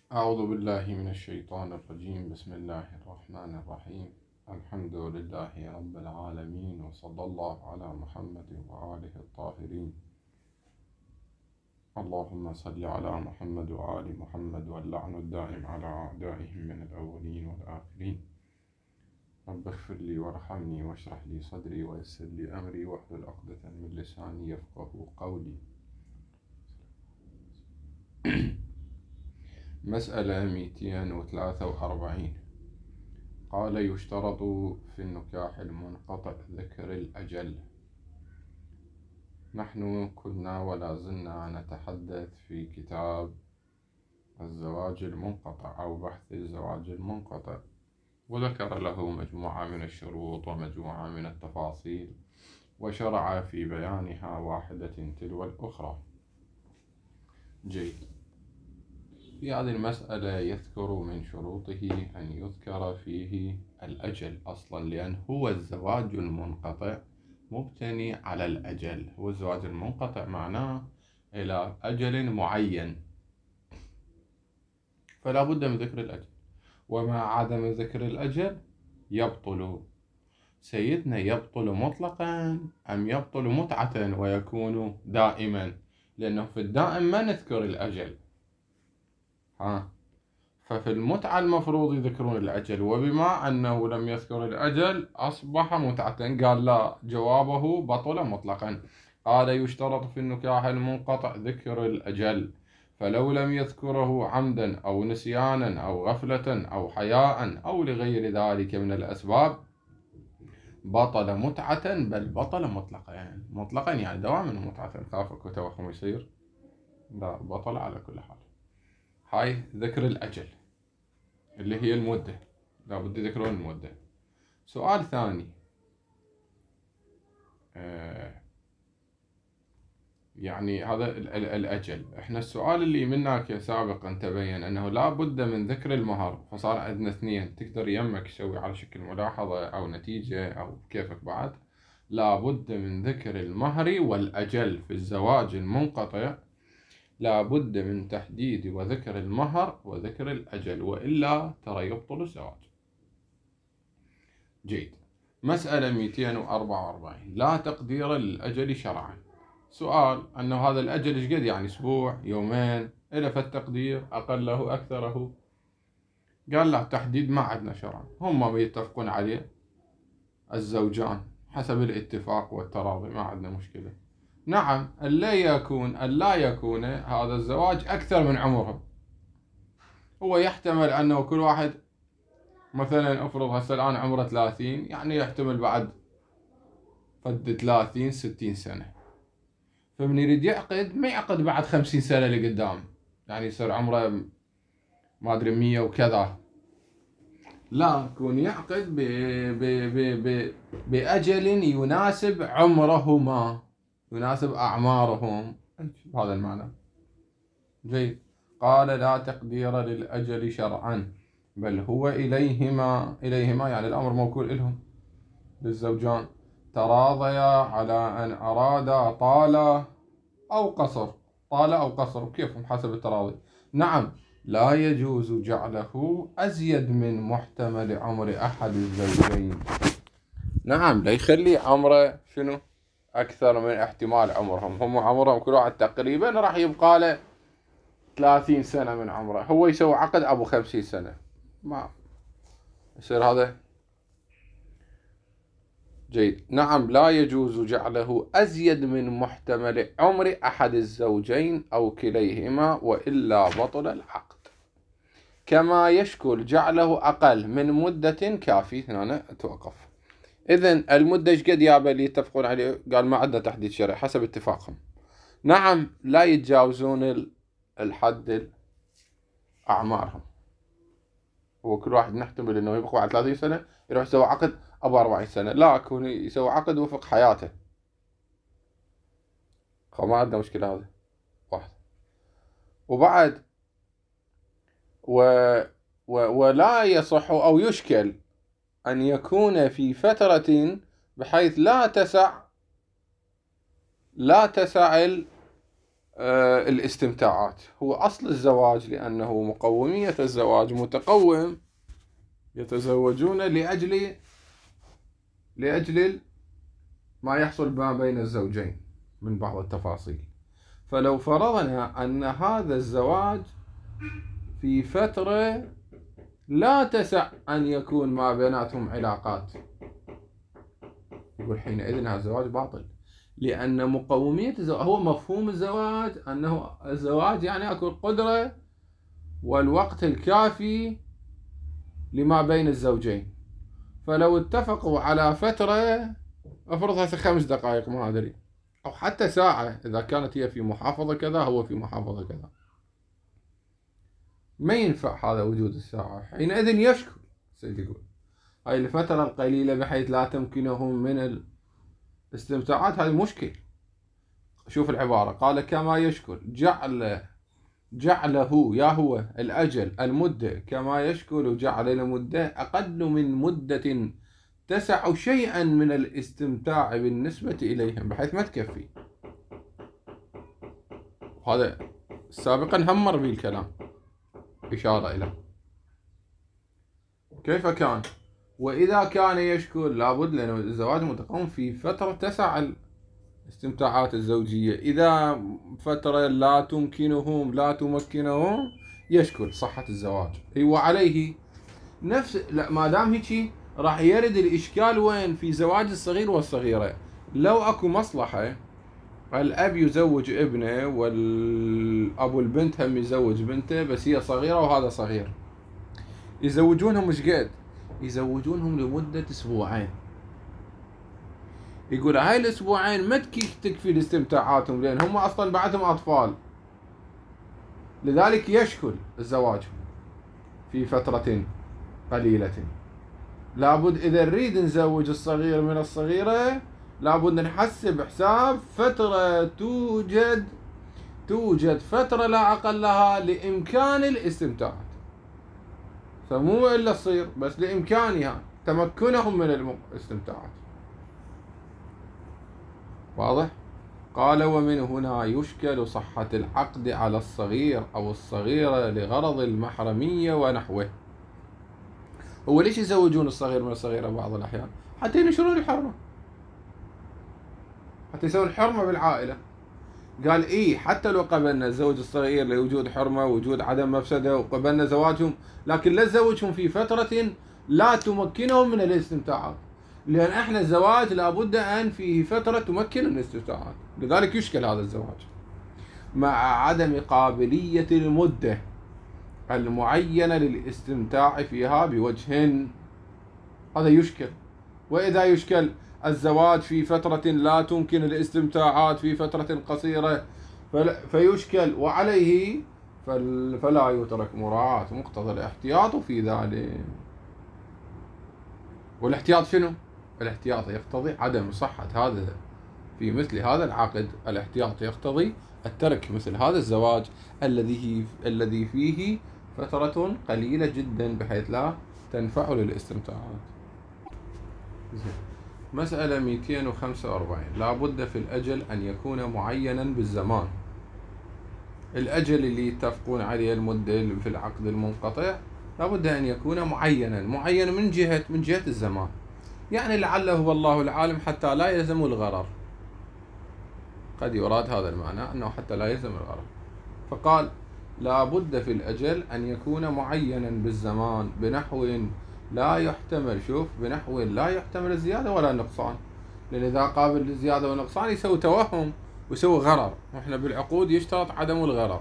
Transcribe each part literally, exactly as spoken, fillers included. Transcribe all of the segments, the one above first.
أعوذ بالله من الشيطان الرجيم. بسم الله الرحمن الرحيم. الحمد لله رب العالمين، وصلى الله على محمد وآله الطاهرين. اللهم صل على محمد وآل محمد، واللعن الدائم على أعدائهم من الأولين والآخرين. رب اغفر لي وارحمني واشرح لي صدري ويسر لي أمري واحلل عقدة من لساني يفقه قولي. مسألة مئتين وثلاثة وأربعين. قال: يشترط في النكاح المنقطع ذكر الأجل. نحن كنا ولا زلنا نتحدث في كتاب الزواج المنقطع أو بحث الزواج المنقطع، وذكر له مجموعة من الشروط ومجموعة من التفاصيل، وشرع في بيانها واحدة تلو الأخرى. جيد. في هذه المسألة يذكر من شروطه أن يذكر فيه الأجل أصلا، لأن هو الزواج المنقطع مبتني على الأجل. هو الزواج المنقطع معناه إلى أجل معين، فلا بد من ذكر الأجل، وما عدم ذكر الأجل يبطل. سيدنا يبطل مطلقا أم يبطل متعة ويكون دائما؟ لأنه في الدائم ما نذكر الأجل، ها ففي المتعة المفروض يذكرون الأجل، وبما أنه لم يذكر الأجل أصبح متعة. قال لا، جوابه بطل مطلقا. قال: يشترط في النكاح المنقطع ذكر الأجل، فلو لم يذكره عمدا أو نسيانا أو غفلة أو حياء أو لغير ذلك من الأسباب بطل متعة، بل بطل مطلقا. يعني مطلقا يعني دواما متعة، خافك وتوهم يصير، لا، بطل على كل حال. هاي ذكر الأجل اللي هي المدة، لا بد يذكرون المدة. سؤال ثاني، آه يعني هذا الأجل، احنا السؤال اللي منك سابقا تبين أنه لا بد من ذكر المهر، فصار عندنا اثنين. تقدر يمك تسوي على شكل ملاحظة أو نتيجة أو كيفك بعد. لا بد من ذكر المهر والأجل في الزواج المنقطع. لا بد من تحديد وذكر المهر وذكر الأجل، وإلا ترى يبطل الزواج. جيد. مسألة مئتين وأربعة وأربعين. لا تقدير للأجل شرعا. سؤال أنه هذا الأجل إيش قد؟ يعني أسبوع، يومين، إلى فالتقدير أقله أكثره. قال لا، تحديد ما عندنا شرعا، هم يتفقون عليه الزوجان حسب الاتفاق والتراضي، ما عندنا مشكلة. نعم، ألا يكون ألا يكون هذا الزواج أكثر من عمرهم. هو يحتمل أنه كل واحد مثلا أفرض هسه الآن عمره ثلاثين، يعني يحتمل بعد قد ثلاثين ستين سنة، فمن يريد يعقد ما يعقد بعد خمسين سنة لقدام، يعني يصير عمره ما أدري مية وكذا. لا، يكون يعقد ب... ب... ب... ب... بأجل يناسب عمرهما، يناسب أعمارهم، بهذا المعنى. جيد. قال: لا تقدير للأجل شرعا، بل هو إليهما إليهما يعني الأمر موكول إلهم، للزوجان. تراضيا على أن أرادا طال أو قصر، طال أو قصر، كيفهم حسب التراضي. نعم، لا يجوز جعله أزيد من محتمل عمر أحد الزوجين. نعم، لا يخلي عمره شنو أكثر من احتمال عمرهم. هم عمرهم كل واحد تقريبا راح يبقى له ثلاثين سنة من عمره، هو يسوي عقد أبو خمسين سنة، ما يصير هذا. جيد. نعم، لا يجوز جعله أزيد من محتمل عمر أحد الزوجين أو كليهما، وإلا بطل العقد. كما يشكل جعله أقل من مدة كافي. هنا توقف. إذن المدة إيش قد يابا اللي يتفقون عليه؟ قال ما عندنا تحديد شرعي حسب اتفاقهم. نعم، لا يتجاوزون الحد أعمارهم. هو كل واحد نحتمل أنه يبقى بعد ثلاثين سنة يروح يسوي عقد أبو أربعين سنة، لا، يكون يسوي عقد وفق حياته. ما عندنا مشكلة هذا واحد. وبعد و... و... ولا يصح أو يشكل أن يكون في فترة بحيث لا تسع لا تسع آه الاستمتاعات، هو أصل الزواج، لأنه مقومية الزواج متقوم، يتزوجون لأجل لأجل ما يحصل ما بين الزوجين من بعض التفاصيل. فلو فرضنا أن هذا الزواج في فترة لا تسع أن يكون ما بيناتهم علاقات، يقول حينئذ هذا الزواج باطل، لأن مقومية الزواج هو مفهوم الزواج أنه الزواج يعني أكون قدرة والوقت الكافي لما بين الزوجين. فلو اتفقوا على فترة أفرضها خمس دقائق ما أدري، أو حتى ساعة إذا كانت هي في محافظة كذا هو في محافظة كذا، ما ينفع هذا وجود الساعة. حينئذ يشكل سيد يقول هاي الفترة القليلة بحيث لا تمكنهم من الاستمتاعات، هذه مشكل. شوف العبارة، قال كما يشكل جعل جعله يا هو الأجل المدة كما يشكل جعل المدة أقل من مدة تسع شيئا من الاستمتاع بالنسبة إليهم بحيث ما تكفي. هذا سابقا همر به الكلام، إشارة إلى كيف كان. وإذا كان يشكل لابد، لأنه الزواج متقوم في فترة تسع الاستمتاعات الزوجية، إذا فترة لا تمكنهم لا تمكنهم يشكل صحة الزواج. وعليه نفس لا ما دام هيك راح يرد الإشكال وين؟ في زواج الصغير والصغيرة. لو أكو مصلحة الأب يزوج ابنه والأبو البنت هم يزوج بنته، بس هي صغيرة وهذا صغير، يزوجونهم مش قد؟ يزوجونهم لمدة أسبوعين. يقول هاي الأسبوعين ما تكفي لاستمتاعاتهم، لأن هم أصلا بعدهم أطفال، لذلك يشكل الزواج في فترة قليلة. لابد إذا نريد نزوج الصغير من الصغيرة لابد نحسب حساب فترة توجد توجد فترة لا أقل لها لإمكان الاستمتاع، فمو إلا تصير بس لإمكانها تمكنهم من الاستمتاعات. واضح؟ قال ومن هنا يشكل صحة العقد على الصغير أو الصغيرة لغرض المحرمية ونحوه. هو ليش يزوجون الصغير من الصغيرة بعض الأحيان؟ حتى ينشرون الحرمة، حتى يسوون حرمة بالعائلة. قال إيه حتى لو قبلنا الزوج الصغير لوجود حرمة وجود عدم مفسدة وقبلنا زواجهم، لكن لا تزوجهم في فترة لا تمكنهم من الاستمتاعات، لأن احنا الزواج لابد أن فيه فترة تمكن من الاستمتاعات، لذلك يشكل هذا الزواج مع عدم قابلية المدة المعينة للاستمتاع فيها بوجه، هذا يشكل. وإذا يشكل الزواج في فترة لا تمكن الاستمتاعات في فترة قصيرة فيشكل، وعليه فلا يترك مراعاة مقتضى الاحتياط في ذلك. والاحتياط شنو؟ الاحتياط يقتضي عدم صحة هذا في مثل هذا العقد، الاحتياط يقتضي الترك مثل هذا الزواج الذي الذي فيه فترة قليلة جدا بحيث لا تنفع للاستمتاعات. مسألة مئتين وخمسة وأربعين، لا بد في الأجل أن يكون معينا بالزمان. الأجل اللي يتفقون عليه المدة في العقد المنقطع لا بد أن يكون معينا، معين من جهة من جهة الزمان، يعني لعله والله العالم حتى لا يلزم الغرر، قد يراد هذا المعنى أنه حتى لا يلزم الغرر. فقال لا بد في الأجل أن يكون معينا بالزمان بنحو لا يحتمل، شوف بنحو لا يحتمل الزيادة ولا النقصان، لأن إذا قابل الزيادة والنقصان يسوي توهم ويسوي غرر، وإحنا بالعقود يشترط عدم الغرر.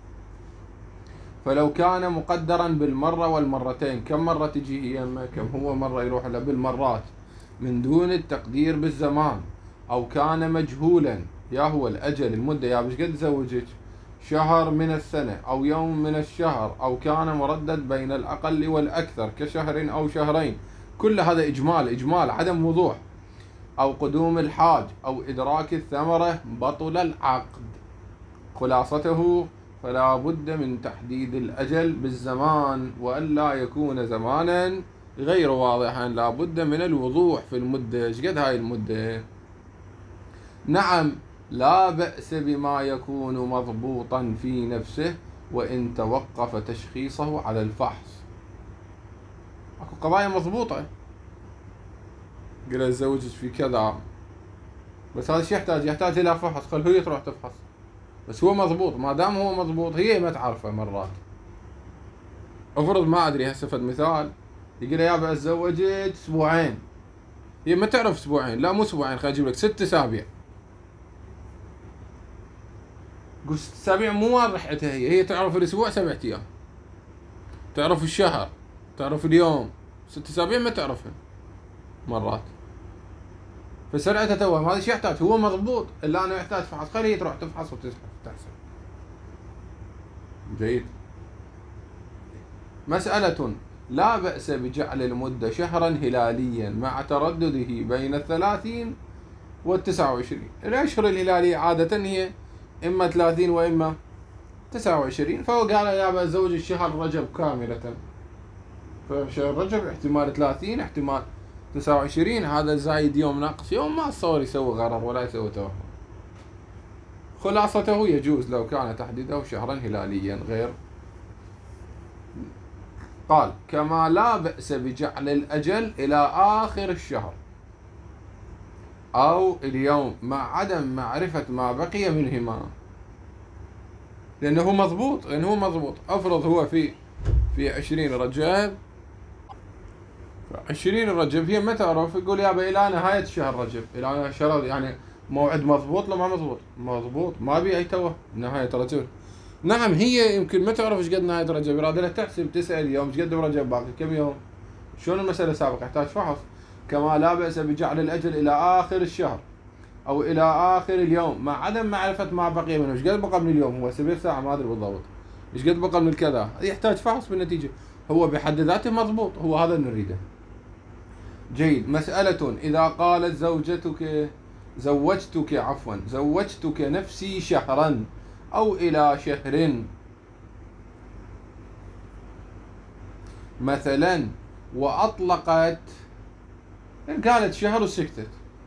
فلو كان مقدرا بالمرة والمرتين، كم مرة تجي هي كم هو مرة يروح له بالمرات من دون التقدير بالزمان، أو كان مجهولا يا هو الأجل المدة يا بش قد زوجك شهر من السنة أو يوم من الشهر، أو كان مردد بين الأقل والأكثر كشهر أو شهرين، كل هذا إجمال إجمال عدم وضوح، أو قدوم الحاج أو إدراك الثمرة بطل العقد. خلاصته فلا بد من تحديد الأجل بالزمان، وألا يكون زمانا غير واضحا، لا بد من الوضوح في المدة. ايش قد هاي المدة؟ نعم لا بأس بما يكون مضبوطا في نفسه وإن توقف تشخيصه على الفحص. اكو قضايا مضبوطة، قل اتزوجت في كذا، بس هذا الشيء يحتاج يحتاج الى فحص، خل هي تروح تفحص، بس هو مضبوط. ما دام هو مضبوط هي ما تعرفه. مرات افرض ما ادري هسه فد مثال، يقول يا ابا اتزوجت اسبوعين، هي ما تعرف اسبوعين، لا مو اسبوعين، خليني اجيب لك ست اسابيع. قول ست اسابيع مو واضح عندها، هي هي تعرف الاسبوع سبعة ايام، تعرف الشهر، تعرف اليوم، ست اسابيع ما تعرفها مرات. فسرعتها توهم. هذا الشيء يحتاج، هو مضبوط الا انه يحتاج فحص، خليه تروح تفحص وتحسب. جيد. مسألة: لا بأس بجعل المدة شهرا هلاليا مع تردده بين الثلاثين والتسعة وعشرين. الأشهر الهلالية عادة هي إما ثلاثين وإما تسعة وعشرين، فهو قال يا بزوج الشهر رجب كاملة، فشهر رجب احتمال ثلاثين احتمال تسعة وعشرين، هذا زايد يوم ناقص يوم، ما صور يسوي غرض ولا يسوي توهم. خلاصته يجوز لو كان تحديده شهرا هلاليا غير. قال: كما لا بأس بجعل الأجل إلى آخر الشهر أو اليوم مع عدم معرفة ما بقي منهما، لأنه مضبوط لأنه مضبوط. أفرض هو في في عشرين رجب، عشرين رجب هي ما تعرف، يقول يابا إلى نهاية شهر رجب، إلى شهر يعني موعد مضبوط. لو ما مضبوط مضبوط ما بي أي توه نهاية رجب. نعم هي يمكن ما تعرف ايش قد نهاية رجب، يراد لها تحسب تسأل يوم ايش قد رجب باقي كم يوم، شلون المسألة سابقة، يحتاج فحص. كما لا بأس بجعل الأجل إلى آخر الشهر أو إلى آخر اليوم مع عدم معرفة ما بقي منه، ايش قد بقى من اليوم، هو سبع ساعة ما أدري بالضبط، ايش قد بقى من الكذا، يحتاج فحص بالنتيجة. هو بحد ذاته مضبوط، هو هذا اللي نريده. جيد. مسألة: إذا قالت زوجتك زوجتك عفوا زوجتك نفسي شهرا أو إلى شهر مثلا وأطلقت، قالت شهر وسكتت،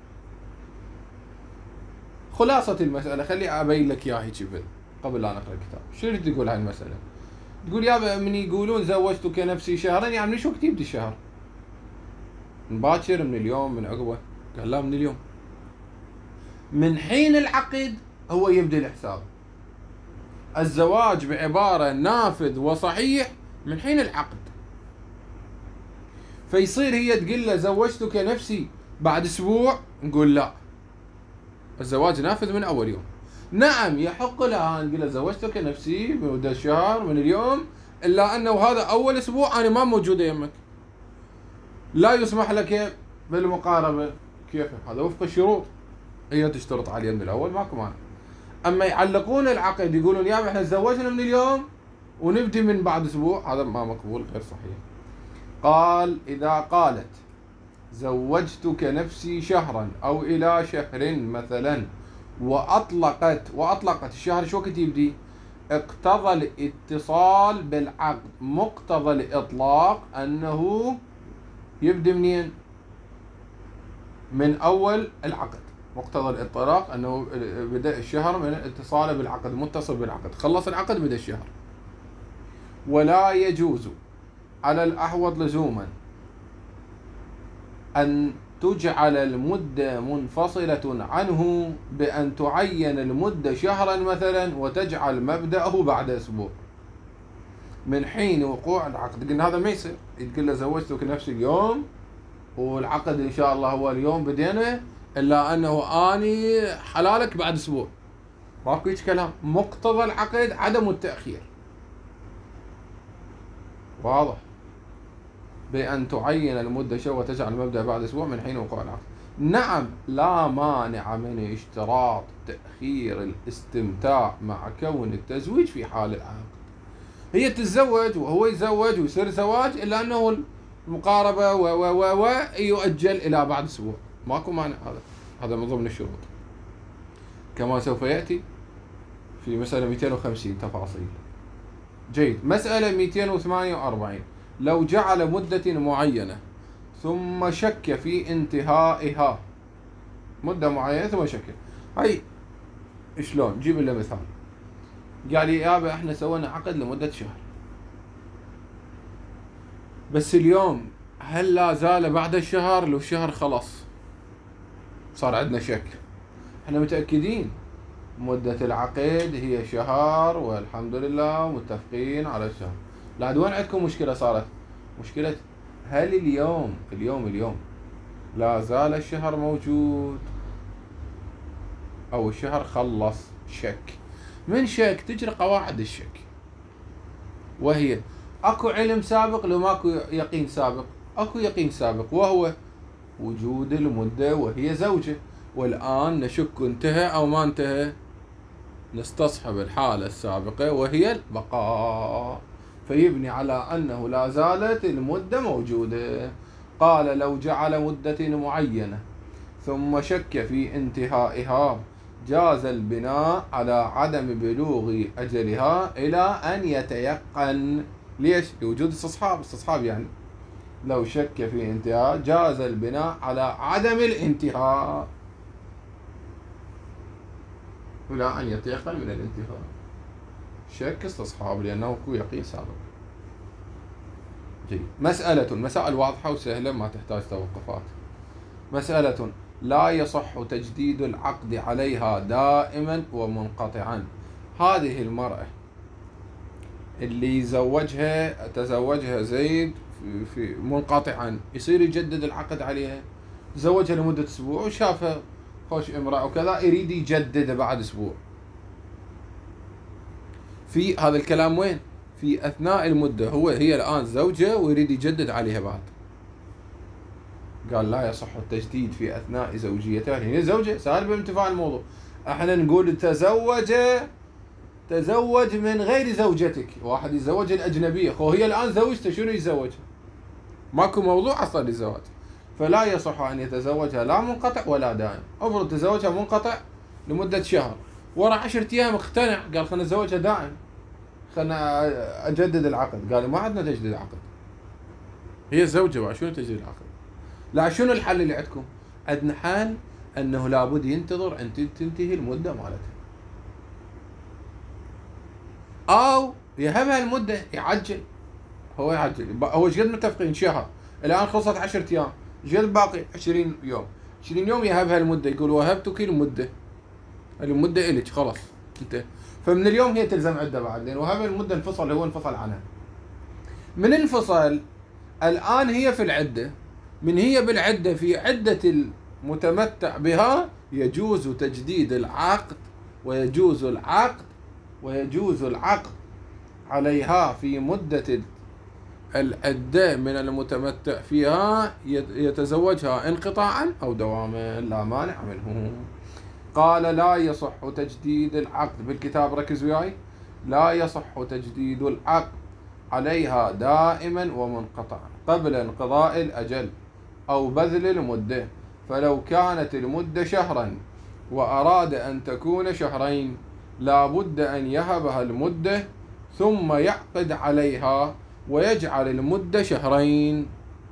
خلاصة المسألة خلي أبين لك إياها هيك قبل لا نقرأ الكتاب. شنو تقول هاي المسألة؟ تقول يا من يقولون زوجتك نفسي شهرا، يعني من شو وقت يبدي الشهر؟ من باكر، من اليوم، من عقبه؟ قال لا من اليوم، من حين العقد هو يبدأ الحساب. الزواج بعبارة نافذ وصحيح من حين العقد، فيصير هي تقول له زوجتك نفسي بعد اسبوع، نقول لا، الزواج نافذ من اول يوم. نعم يحق لها ان تقول زوجتك نفسي بمدة شهر من اليوم، الا انه هذا اول اسبوع انا ما موجودة يمك، لا يسمح لك بالمقاربة. كيف؟ هذا وفق الشروط، هي تشترط عليه من الاول، ماكو مانع. اما يعلقون العقد يقولون يا احنا تزوجنا من اليوم ونبدي من بعد اسبوع، هذا ما مقبول، غير صحيح. قال: إذا قالت زوجتك نفسي شهرا أو إلى شهر مثلا وأطلقت وأطلقت الشهر شو وقت يبدي؟ اقتضى الاتصال بالعقد، مقتضى الإطلاق أنه يبدي منين؟ من أول العقد. مقتضى الإطلاق أنه بدأ الشهر من الاتصال بالعقد، متصل بالعقد، خلص العقد بدأ الشهر. ولا يجوز على الأحوط لزوما أن تجعل المدة منفصلة عنه بأن تعين المدة شهرا مثلا وتجعل مبدأه بعد أسبوع من حين وقوع العقد. قلنا هذا ما يصير، تقول له زوجتك نفس اليوم والعقد إن شاء الله هو اليوم بدينا، إلا أنه آني حلالك بعد أسبوع، ماكو هيك كلام. مقتضى العقد عدم التأخير، واضح؟ بأن تعين المدة شو وتجعل المبدأ بعد أسبوع من حين وقوع العقد. نعم لا مانع من اشتراط تأخير الاستمتاع مع كون التزويج في حال العقد. هي تتزوج وهو يتزوج ويصير زواج، إلا أنه المقاربة و و و و يؤجل إلى بعد أسبوع، ماكو مانع. هذا هذا من ضمن الشروط، كما سوف يأتي في مسألة مئتين وخمسين تفاصيل. جيد. مسألة مئتين وثمانية وأربعين: لو جعل مدة معينة ثم شك في انتهائها، مدة معينة ثم شك، هاي شلون؟ جيب له مثال. قال لي يابا احنا سوينا عقد لمدة شهر، بس اليوم هل لا زال بعد الشهر؟ لو الشهر خلص صار عندنا شك. احنا متأكدين مدة العقد هي شهر والحمد لله متفقين على الشهر. لعد وين عندكم مشكلة صارت؟ مشكلة هل اليوم اليوم اليوم لا زال الشهر موجود او الشهر خلص؟ شك. من شك تجري قواعد الشك، وهي اكو علم سابق لو ماكو يقين سابق. اكو يقين سابق وهو وجود المدة وهي زوجة، والآن نشك انتهى او ما انتهى، نستصحب الحالة السابقة وهي البقاء، فيبني على أنه لا زالت المدة موجودة. قال لو جعل مدة معينة ثم شك في انتهائها جاز البناء على عدم بلوغ أجلها إلى أن يتيقن. ليش؟ لوجود استصحاب. استصحاب يعني لو شك في انتهاء جاز البناء على عدم الانتهاء إلى أن يتيقن من الانتهاء. شك استصحاب لأنه هو يقين سابق. جيد. مسألة، مسائل واضحة وسهلة ما تحتاج توقفات. مسألة لا يصح تجديد العقد عليها دائما ومنقطعا. هذه المرأة اللي زوجها تزوجها زيد في, في منقطعا، يصير يجدد العقد عليها؟ تزوجها لمدة أسبوع وشافها خوش امرأة وكذا، يريد يجدد بعد أسبوع. في هذا الكلام وين؟ في أثناء المدة، هو هي الآن زوجة ويريد يجدد عليها بعد. قال لا يصح التجديد في أثناء زوجيتها. هي زوجة سهل بامتفاع الموضوع. احنا نقول تزوج تزوج من غير زوجتك. واحد يتزوج الأجنبية، خو هي الآن زوجته، شنو يتزوجها؟ ماكو موضوع أصلا للزواج، فلا يصح أن يتزوجها لا منقطع ولا دائم. أفرض تزوجها منقطع لمدة شهر، ورا عشرة أيام اقتنع قال خلنا نتزوجها دائم، خلنا أجدد العقد. قال ما عندنا تجديد عقد، هي زوجة بقى شنو تجديد العقد؟ لا شنو الحل اللي عندكم؟ عندنا حل أنه لابد ينتظر أن تنتهي المدة مالتها، أو يهبها المدة يعجل. هو يعجل، هو ايش قد متفقين؟ شهر، الآن خلصت عشرة أيام، ايش قد باقي؟ عشرين يوم. عشرين يوم يهبها المدة، يقول وهبتك المدة، المدة إلك خلاص انت. فمن اليوم هي تلزم عدة بعد، لأن وهبها المدة انفصل، هو انفصل عنها. من انفصل الآن هي في العدة، من هي بالعدة في عدة المتمتع بها يجوز تجديد العقد، ويجوز العقد ويجوز العقد عليها في مدة العدة من المتمتع فيها يتزوجها انقطاعا أو دواما، لا مانع منه. قال لا يصح تجديد العقد، بالكتاب ركز وياي، لا يصح تجديد العقد عليها دائما ومنقطعا قبل انقضاء الأجل أو بذل المدة. فلو كانت المدة شهرا وأراد أن تكون شهرين لا بد أن يهبها المدة ثم يعقد عليها ويجعل المدة شهرين.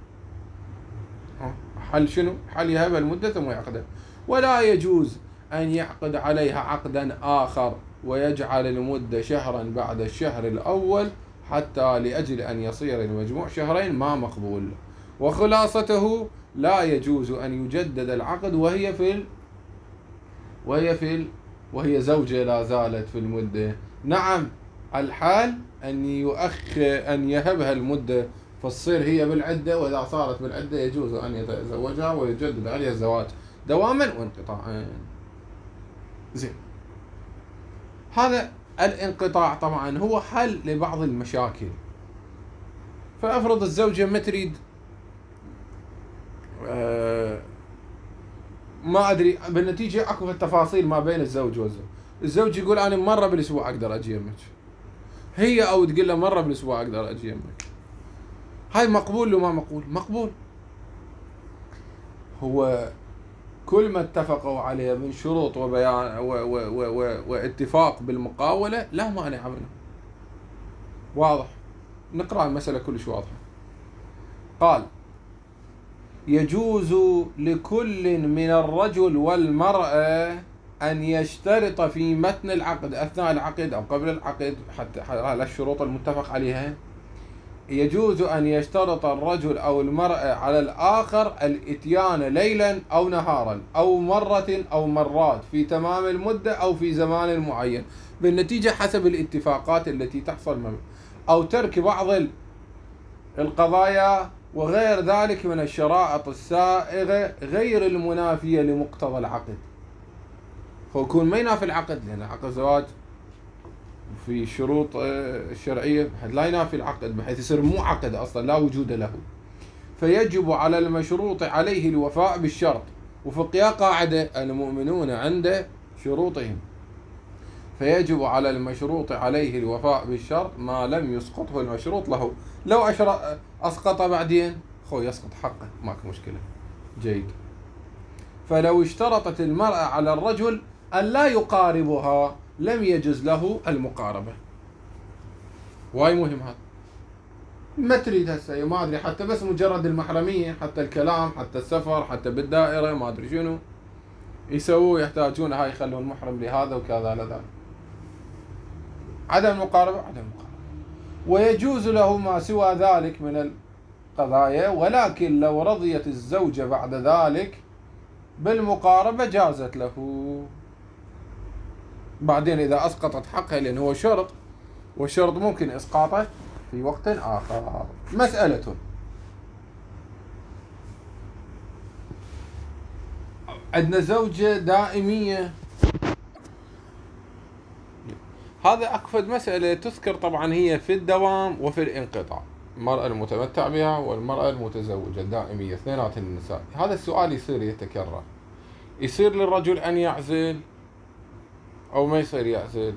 حل شنو؟ حل يهبها المدة ثم يعقدها. ولا يجوز أن يعقد عليها عقدا آخر ويجعل المدة شهرا بعد الشهر الأول حتى لأجل أن يصير المجموع شهرين، ما مقبول. وخلاصته لا يجوز أن يجدد العقد وهي في ال... وهي في ال... وهي زوجة لا زالت في المدة. نعم الحال أن يؤخر أن يهبها المدة فتصير هي بالعدة، وإذا صارت بالعدة يجوز أن يتزوجها ويجدد عليها الزواج دواما وانقطاعا. زين، هذا الانقطاع طبعا هو حل لبعض المشاكل. فأفرض الزوجة ما تريد، أه ما أدري، بالنتيجة أكو في التفاصيل ما بين الزوج والزوج. الزوج يقول أنا مرة بالأسبوع أقدر أجي يمك، هي أو تقول له مرة بالأسبوع أقدر أجي يمك. هاي مقبول لو ما مقبول؟ مقبول. هو كل ما اتفقوا عليه من شروط وبيان و و و و واتفاق بالمقاولة لا مانع منه. واضح؟ نقرأ المسألة كلش واضحة. قال يجوز لكل من الرجل والمرأة أن يشترط في متن العقد أثناء العقد أو قبل العقد حتى على الشروط المتفق عليها، يجوز أن يشترط الرجل أو المرأة على الآخر الإتيان ليلا أو نهارا أو مرة أو مرات في تمام المدة أو في زمان معين بالنتيجة حسب الاتفاقات التي تحصل منه، أو ترك بعض القضايا وغير ذلك من الشرائط السائغة غير المنافية لمقتضى العقد. فيكون ما ينافي العقد، لأن عقد الزواج في شروط الشرعية لا ينافي العقد بحيث يصير مو عقد أصلا لا وجود له. فيجب على المشروط عليه الوفاء بالشرط، وفقهاء قاعدة المؤمنون عند شروطهم، فيجب على المشروط عليه الوفاء بالشرط ما لم يسقطه المشروط له. لو أسقط بعدين خو يسقط حقه ماك مشكلة. جيد. فلو اشترطت المرأة على الرجل أن لا يقاربها لم يجز له المقاربة. واي مهم هذا، ما تريد هسه ما أدري حتى بس مجرد المحرمية، حتى الكلام، حتى السفر، حتى بالدائرة ما أدري شنو يسووا، يحتاجون هاي يخلون محرم لهذا وكذا لذا. عدم المقاربة عدم المقاربة. ويجوز له ما سوى ذلك من القضايا، ولكن لو رضيت الزوجة بعد ذلك بالمقاربة جازت له بعدين إذا أسقطت حقها، لأنه هو شرط، والشرط ممكن إسقاطه في وقت آخر. مسألة: عندنا زوجة دائمية، هذا أكفد مسألة تذكر طبعا هي في الدوام وفي الانقطاع، المرأة المتمتع بها والمرأة المتزوجة الدائمية اثنينات النساء. هذا السؤال يصير يتكرر، يصير للرجل أن يعزل أو ما يصير يعزل؟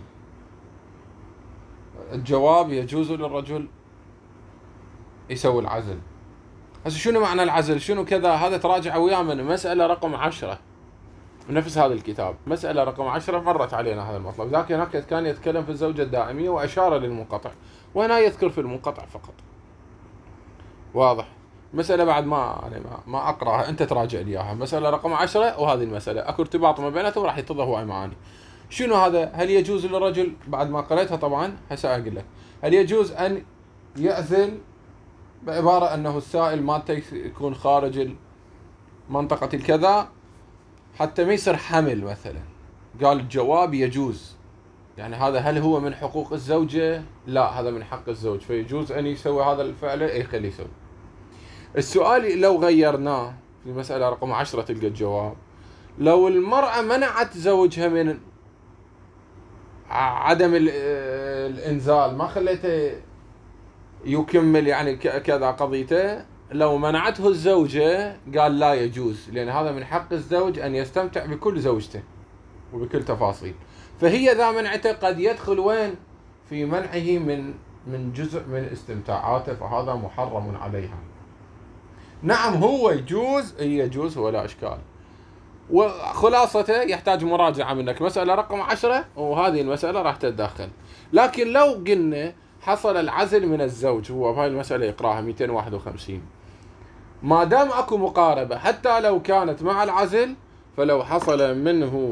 الجواب: يجوز للرجل يسوي العزل. هسه شنو معنى العزل؟ شنو كذا؟ هذا تراجع وياه من مسألة رقم عشرة نفس هذا الكتاب، مسألة رقم عشرة مرت علينا هذا المطلب. ذاك هناك كان يتكلم في الزوجة الدائمية وأشار للمنقطع، وهنا يذكر في المنقطع فقط. واضح؟ مسألة بعد ما يعني ما, ما أقرأها، أنت تراجع لي إياها. مسألة رقم عشرة وهذه المسألة أكو ارتباط ما بيناتهم راح يتضح هواي معاني. شنو هذا؟ هل يجوز للرجل بعد ما قريتها طبعا هسه أقول لك، هل يجوز أن يعزل بعبارة أنه السائل مالته يكون خارج منطقة الكذا حتى ما يصير حمل مثلا؟ قال الجواب: يجوز. يعني هذا هل هو من حقوق الزوجة؟ لا، هذا من حق الزوج، فيجوز أن يسوي هذا الفعل. أي خليه يسوي. السؤال لو غيرناه في مسألة رقم عشرة تلقى الجواب: لو المرأة منعت زوجها من عدم الإنزال، ما خليته يكمل يعني كذا قضيته، لو منعته الزوجة قال لا يجوز، لأن هذا من حق الزوج أن يستمتع بكل زوجته وبكل تفاصيل. فهي ذا منعته قد يدخل وين؟ في منعه من من جزء من استمتاعاته، فهذا محرم عليها. نعم هو يجوز، يجوز ولا إشكال. وخلاصته يحتاج مراجعة منك، مسألة رقم عشرة وهذه المسألة راح تتدخل. لكن لو قلنا حصل العزل من الزوج، هو بهاي المسألة يقراها مئتين وواحد وخمسين، ما دام اكو مقاربة حتى لو كانت مع العزل، فلو حصل منه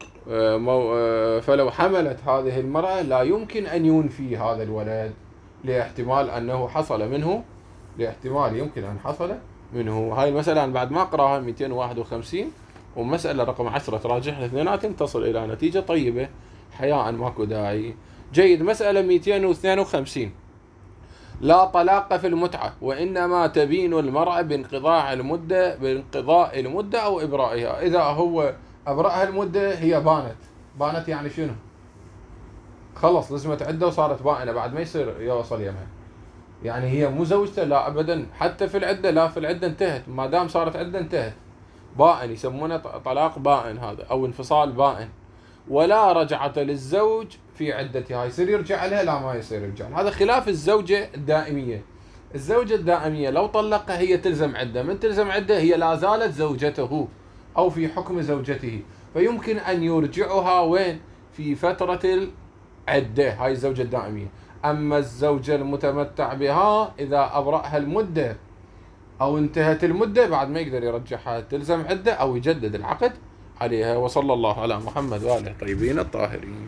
فلو حملت هذه المرأة لا يمكن أن ينفي هذا الولد لاحتمال أنه حصل منه، لاحتمال يمكن أن حصل منه. هاي المسألة أنا بعد ما أقراها مئتين وواحد وخمسين ومسألة رقم عشرة تراجعها الاثنيناتهم تصل إلى نتيجة طيبة حياء، ماكو داعي. جيد. مسألة مئتين واثنين وخمسين: لا طلاق في المتعة، وإنما تبين المرأة بانقضاء المدة بانقضاء المدة أو إبرائها. إذا هو أبرأها المدة هي بانت، بانت يعني شنو؟ خلص لزمت عدة وصارت بائنة بعد ما يصير يوصل يمها، يعني هي مو زوجته؟ لا أبدا، حتى في العدة لا، في العدة انتهت، ما دام صارت عدة انتهت. بائن يسمونه طلاق بائن هذا، أو انفصال بائن. ولا رجعة للزوج في عدتها، يصير يرجع لها؟ لا ما يصير يرجع لها. هذا خلاف الزوجة الدائمية. الزوجة الدائمية لو طلقها هي تلزم عدة، من تلزم عدة هي لا زالت زوجته أو في حكم زوجته، فيمكن أن يرجعها وين؟ في فترة العدة، هاي الزوجة الدائمية. أما الزوجة المتمتع بها إذا أبرأها المدة أو انتهت المدة بعد ما يقدر يرجعها، تلزم عدة أو يجدد العقد عليها. وصلى الله على محمد وآله الطيبين الطاهرين.